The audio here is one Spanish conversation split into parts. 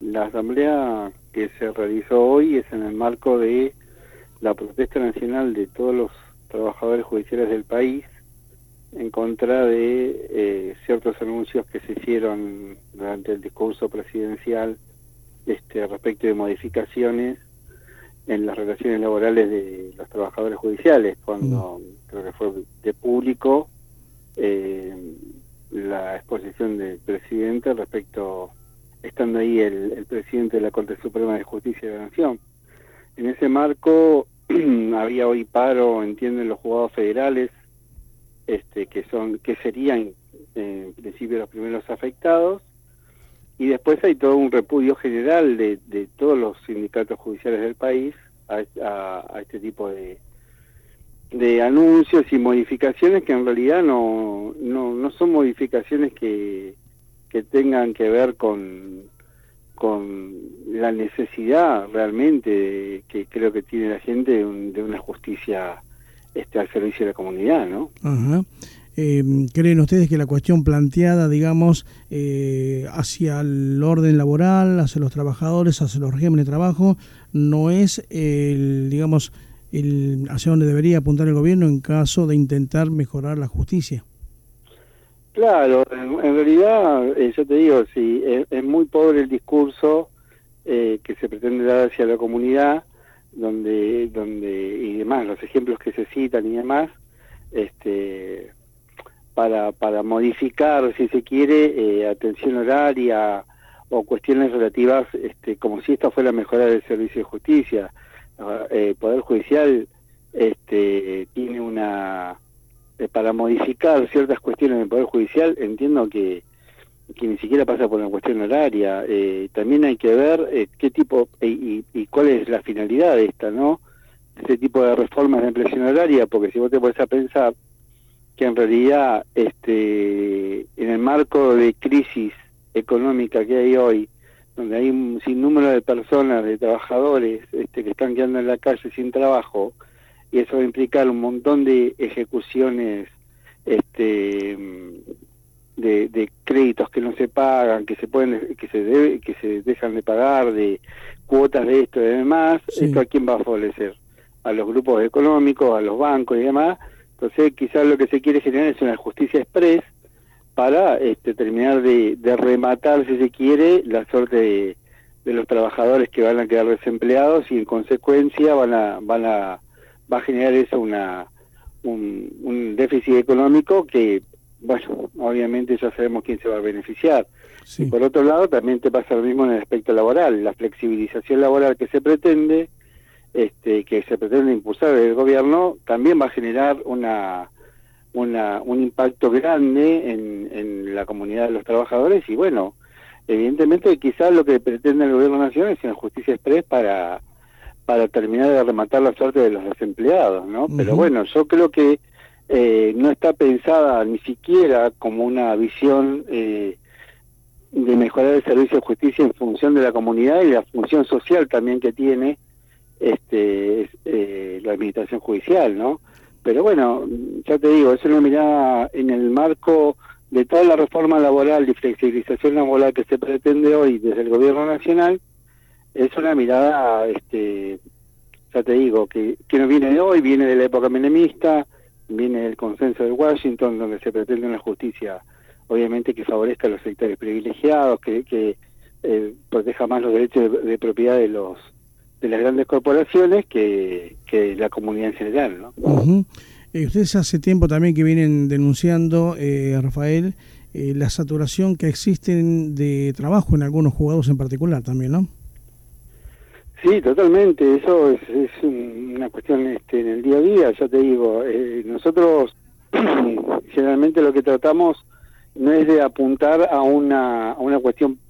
la asamblea que se realizó hoy es en el marco de la protesta nacional de todos los trabajadores judiciales del país en contra de ciertos anuncios que se hicieron durante el discurso presidencial respecto de modificaciones en las relaciones laborales de los trabajadores judiciales, cuando creo que fue de público la exposición del presidente respecto, estando ahí el presidente de la Corte Suprema de Justicia de la Nación. En ese marco había hoy paro, entienden, los juzgados federales, que serían en principio los primeros afectados, y después hay todo un repudio general de todos los sindicatos judiciales del país a este tipo de anuncios y modificaciones que en realidad no son modificaciones que tengan que ver con la necesidad realmente que creo que tiene la gente de una justicia al servicio de la comunidad, ¿no? Ajá. ¿Creen ustedes que la cuestión planteada, digamos, hacia el orden laboral, hacia los trabajadores, hacia los regímenes de trabajo, no es, digamos, hacia donde debería apuntar el gobierno en caso de intentar mejorar la justicia? Claro, en realidad, yo te digo, sí, es muy pobre el discurso que se pretende dar hacia la comunidad, donde y demás, los ejemplos que se citan y demás, para modificar, si se quiere, atención horaria o cuestiones relativas, como si esto fuera mejora del servicio de justicia. Poder Judicial tiene para modificar ciertas cuestiones del Poder Judicial, entiendo que ni siquiera pasa por una cuestión horaria. También hay que ver qué tipo y cuál es la finalidad de esta, ¿no? Este tipo de reformas de ampliación horaria, porque si vos te pones a pensar que en realidad en el marco de crisis económica que hay hoy, donde hay un sinnúmero de personas, de trabajadores que están quedando en la calle sin trabajo, y eso va a implicar un montón de ejecuciones de créditos que no se pagan, que se dejan de pagar, de cuotas de esto y demás. Sí. ¿Esto a quién va a favorecer? A los grupos económicos, a los bancos y demás. Entonces quizás lo que se quiere generar es una justicia express para terminar de rematar, si se quiere, la suerte de los trabajadores que van a quedar desempleados, y en consecuencia va a generar eso un déficit económico que, bueno, obviamente ya sabemos quién se va a beneficiar. Sí. Y por otro lado también te pasa lo mismo en el aspecto laboral, la flexibilización laboral que se pretende impulsar el gobierno, también va a generar un impacto grande en la comunidad de los trabajadores, y bueno, evidentemente quizás lo que pretende el gobierno nacional es una justicia express para terminar de rematar la suerte de los desempleados, ¿no? Uh-huh. Pero bueno, yo creo que no está pensada ni siquiera como una visión de mejorar el servicio de justicia en función de la comunidad y la función social también que tiene la administración judicial, ¿no? Pero bueno, ya te digo, es una mirada en el marco de toda la reforma laboral y flexibilización laboral que se pretende hoy desde el gobierno nacional. Es una mirada, ya te digo, que no viene de hoy, viene de la época menemista, viene del consenso de Washington, donde se pretende una justicia, obviamente, que favorezca a los sectores privilegiados, que proteja más los derechos de propiedad de las grandes corporaciones que la comunidad en general, ¿no? Uh-huh. Ustedes hace tiempo también que vienen denunciando, Rafael, la saturación que existe de trabajo en algunos juzgados en particular también, ¿no? Sí, totalmente. Eso es una cuestión en el día a día. Ya te digo, nosotros generalmente lo que tratamos no es de apuntar a una cuestión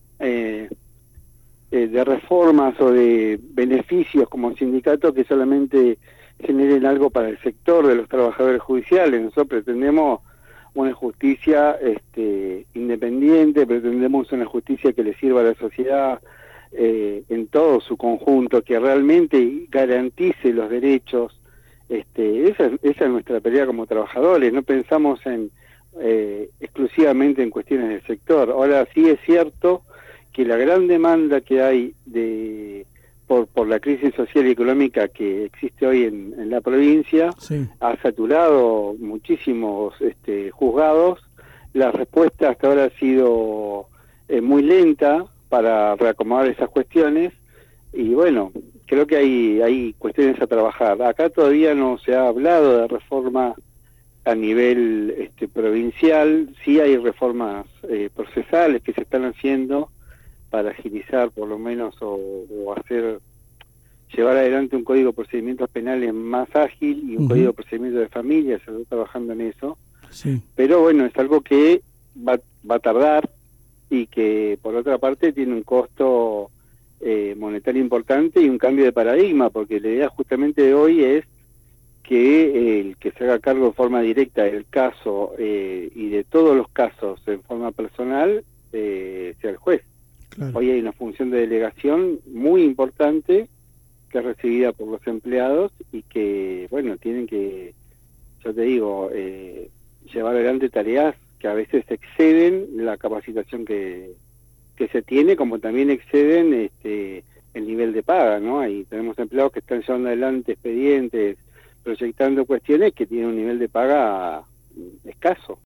de reformas o de beneficios como sindicato que solamente generen algo para el sector de los trabajadores judiciales. Nosotros pretendemos una justicia independiente, pretendemos una justicia que le sirva a la sociedad en todo su conjunto, que realmente garantice los derechos. Esa es nuestra pelea como trabajadores. No pensamos exclusivamente en cuestiones del sector. Ahora sí es cierto que la gran demanda que hay por la crisis social y económica que existe hoy en la provincia ha saturado muchísimos juzgados. La respuesta hasta ahora ha sido muy lenta para reacomodar esas cuestiones, y bueno, creo que hay cuestiones a trabajar. Acá todavía no se ha hablado de reforma a nivel provincial. Sí hay reformas procesales que se están haciendo para agilizar por lo menos o llevar adelante un código de procedimientos penales más ágil y un código de procedimientos de familia. Se está trabajando en eso, pero bueno, es algo que va a tardar, y que por otra parte tiene un costo monetario importante y un cambio de paradigma, porque la idea justamente de hoy es que el que se haga cargo de forma directa del caso y de todos los casos en forma personal sea el juez. Claro. Hoy hay una función de delegación muy importante que es recibida por los empleados y que, bueno, tienen que, yo te digo, llevar adelante tareas que a veces exceden la capacitación que se tiene, como también exceden el nivel de paga, ¿no? Ahí tenemos empleados que están llevando adelante expedientes, proyectando cuestiones que tienen un nivel de paga escaso.